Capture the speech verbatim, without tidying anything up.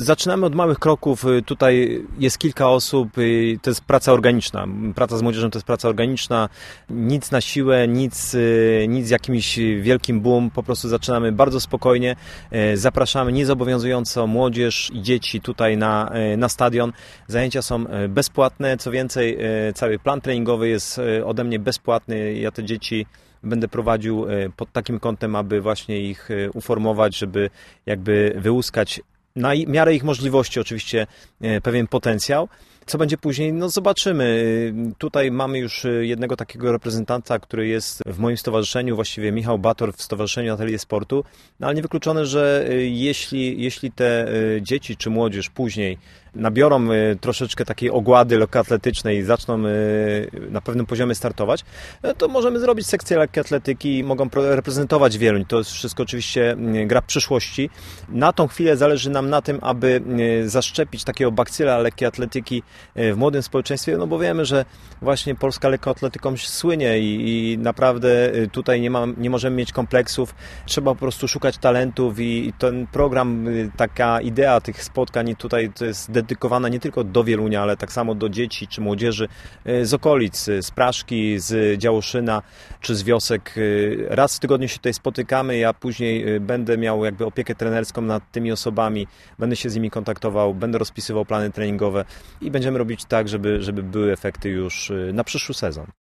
Zaczynamy od małych kroków. Tutaj jest kilka osób. To jest praca organiczna. Praca z młodzieżą to jest praca organiczna. Nic na siłę, nic, nic z jakimś wielkim boom. Po prostu zaczynamy bardzo spokojnie. Zapraszamy niezobowiązująco młodzież i dzieci tutaj na, na stadion. Zajęcia są bezpłatne. Co więcej, cały plan treningowy jest ode mnie bezpłatny. Ja te dzieci będę prowadził pod takim kątem, aby właśnie ich uformować, żeby jakby wyłuskać na miarę ich możliwości oczywiście pewien potencjał. Co będzie później? No zobaczymy. Tutaj mamy już jednego takiego reprezentanta, który jest w moim stowarzyszeniu, właściwie Michał Bator w Stowarzyszeniu Atelier Sportu, no ale niewykluczone, że jeśli, jeśli te dzieci czy młodzież później nabiorą troszeczkę takiej ogłady lekkoatletycznej i zaczną na pewnym poziomie startować, to możemy zrobić sekcję lekkiej atletyki i mogą reprezentować Wieluń. To jest wszystko oczywiście gra przyszłości. Na tą chwilę zależy nam na tym, aby zaszczepić takiego bakcyla lekkiej atletyki w młodym społeczeństwie, no bo wiemy, że właśnie Polska lekkoatletyką słynie i, i naprawdę tutaj nie, ma, nie możemy mieć kompleksów. Trzeba po prostu szukać talentów i, i ten program, taka idea tych spotkań tutaj to jest dedykowana nie tylko do Wielunia, ale tak samo do dzieci czy młodzieży z okolic, z Praszki, z Działoszyna czy z wiosek. Raz w tygodniu się tutaj spotykamy, ja później będę miał jakby opiekę trenerską nad tymi osobami, będę się z nimi kontaktował, będę rozpisywał plany treningowe i będziemy robić tak, żeby, żeby były efekty już na przyszły sezon.